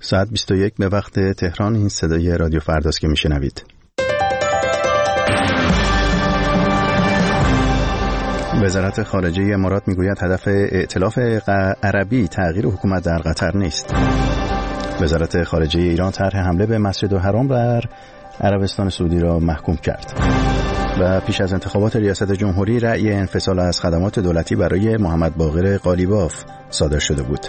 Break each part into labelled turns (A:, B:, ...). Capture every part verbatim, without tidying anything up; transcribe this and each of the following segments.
A: ساعت بیست و یک به وقت تهران. این صدای رادیو فرداست که میشنوید. وزارت خارجه امارات میگوید هدف ائتلاف عربی تغییر حکومت در قطر نیست. وزارت خارجه ایران طرح حمله به مسجد الحرام بر عربستان سعودی را محکوم کرد. و پیش از انتخابات ریاست جمهوری رأی انفصال از خدمات دولتی برای محمد باقر قالیباف صادر شده بود.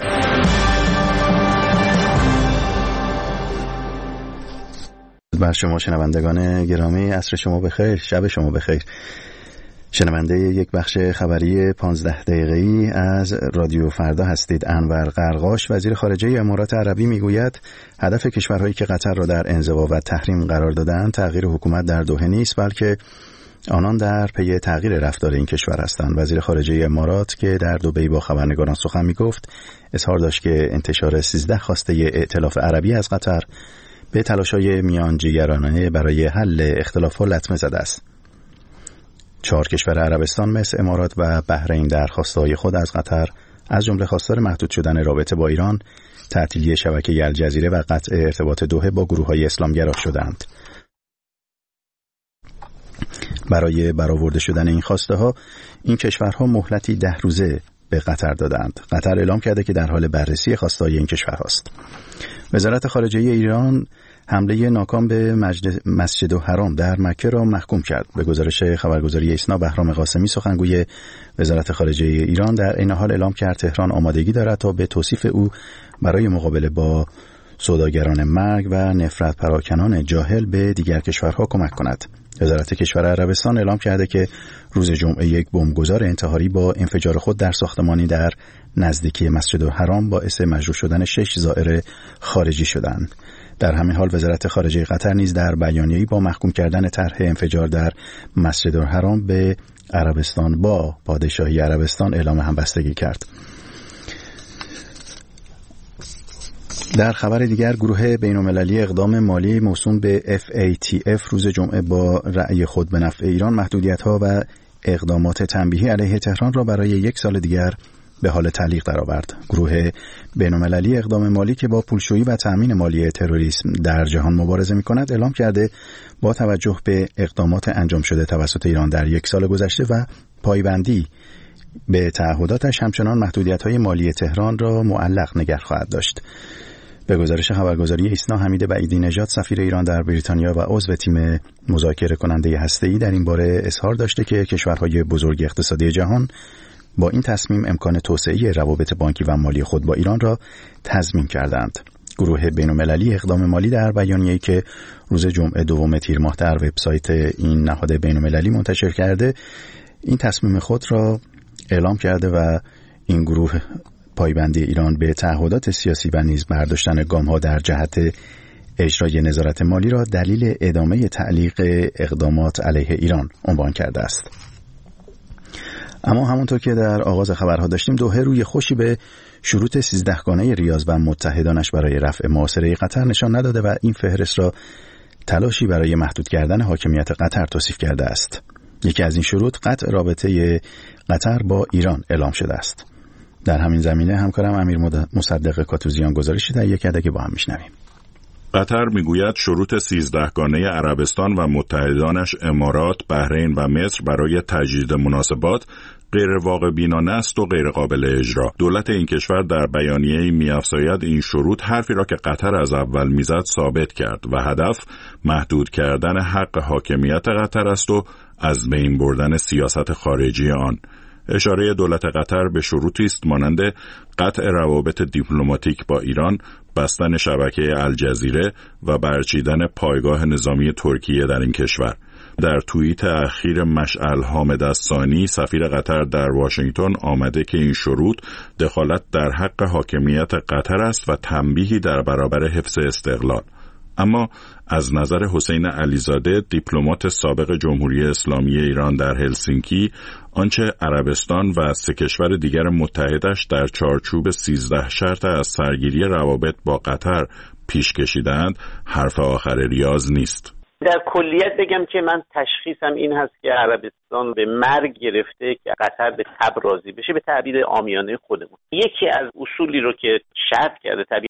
A: بر شما شنوندگان گرامی، عصر شما بخیر، شب شما بخیر. شنونده یک بخش خبری پانزده دقیقه‌ای از رادیو فردا هستید. انور قرقاش وزیر خارجه امارات عربی میگوید هدف کشورهایی که قطر را در انزوا و تحریم قرار دادند تغییر حکومت در دوحه نیست، بلکه آنان در پی تغییر رفتار این کشور هستند. وزیر خارجه امارات که در دبی با خبرنگاران سخن میگفت اظهار داشت که انتشار سیزده خواسته ائتلاف عربی از قطر به تلاش‌های میانجیگرانه برای حل اختلافات لطمه زده است. چهار کشور عربستان مثل امارات و بحرین در خواسته‌های خود از قطر از جمله خواستار محدود شدن رابطه با ایران، تعطیلی شبکه الجزیره و قطع ارتباط دوحه با گروه‌های اسلامگرا شدند. برای برآورده شدن این خواسته‌ها این کشورها مهلتی ده روزه به قطر دادند. قطر اعلام کرده که در حال بررسی خواسته‌های این کشورهاست. وزارت خارجه ایران حمله ناکام به مسجد الحرام در مکه را محکوم کرد. به گزارش خبرگزاری ایسنا، بهرام قاسمی سخنگوی وزارت خارجه ایران در این حال اعلام کرد تهران آمادگی دارد تا به توصیف او برای مقابله با سوداگران مرگ و نفرت پراکنان جاهل به دیگر کشورها کمک کند. وزارت کشور عربستان اعلام کرده که روز جمعه یک بمبگذار انتحاری با انفجار خود در ساختمانی در نزدیکی مسجد الحرام باعث مجروح شدن شش زائر خارجی شدند. در همین حال وزارت خارجه قطر نیز در بیانیه‌ای با محکوم کردن طرح انفجار در مسجد الحرام به عربستان با پادشاهی عربستان اعلام همبستگی کرد. در خبر دیگر، گروه بین‌المللی اقدام مالی موسوم به اف ای تی اف روز جمعه با رأی خود به نفع ایران محدودیت‌ها و اقدامات تنبیهی علیه تهران را برای یک سال دیگر به حال تعلیق درآورد. گروه بین‌المللی اقدام مالی که با پولشویی و تأمین مالی تروریسم در جهان مبارزه می‌کند اعلام کرده با توجه به اقدامات انجام شده توسط ایران در یک سال گذشته و پایبندی به تعهداتش همچنان محدودیت‌های مالی تهران را معلق نگه خواهد داشت. به گزارش خبرگزاری ایسنا، حمید بعیدی نژاد سفیر ایران در بریتانیا و عضو تیم مذاکره کننده هسته‌ای در این باره اظهار داشته که کشورهای بزرگ اقتصادی جهان با این تصمیم امکان توسعه روابط بانکی و مالی خود با ایران را تضمین کردند. گروه بین‌المللی اقدام مالی در بیانیه‌ای که روز جمعه دوم تیر ماه در وبسایت این نهاد بین‌المللی منتشر کرده این تصمیم خود را اعلام کرده و این گروه پایبندی ایران به تعهدات سیاسی و نیز برداشتن گام‌ها در جهت اجرای نظارت مالی را دلیل ادامه تعلیق اقدامات علیه ایران عنوان کرده است. اما همونطور که در آغاز خبرها داشتیم، دوحه روی خوشی به شروط سیزدهگانه ریاض و متحدانش برای رفع محاصره قطر نشان نداده و این فهرست را تلاشی برای محدود کردن حاکمیت قطر توصیف کرده است. یکی از این شروط قطع رابطه قطر با ایران اعلام شده است. در همین زمینه همکارم امیر مصدق کاتوزیان گزارشی تهیه کرده که با هم میشنویم.
B: قطر میگوید شروط سیزدهگانه عربستان و متحدانش امارات، بحرین و مصر برای تجدید مناسبات غیر واقع بینانه است و غیر قابل اجرا. دولت این کشور در بیانیه‌ای می‌افزاید این شروط حرفی را که قطر از اول میزد ثابت کرد و هدف محدود کردن حق حاکمیت قطر است و از بین بردن سیاست خارجی آن. اشاره دولت قطر به شروطی است مانند قطع روابط دیپلماتیک با ایران، بستن شبکه الجزیره و برچیدن پایگاه نظامی ترکیه در این کشور. در توییت اخیر مشعل حامد الثانی سفیر قطر در واشنگتن آمده که این شروط دخالت در حق حاکمیت قطر است و تنبیهی در برابر حفظ استقلال. اما از نظر حسین علیزاده، دیپلمات سابق جمهوری اسلامی ایران در هلسینکی، آنچه عربستان و سه کشور دیگر متحدش در چارچوب سیزده شرط از سرگیری روابط با قطر پیش کشیدند حرف آخر ریاض نیست.
C: در کلیت بگم که من تشخیصم این هست که عربستان به مرگ گرفته که قطر به تب راضی بشه، به تعبیر عامیانه خودمون. یکی از اصولی رو که شرط کرده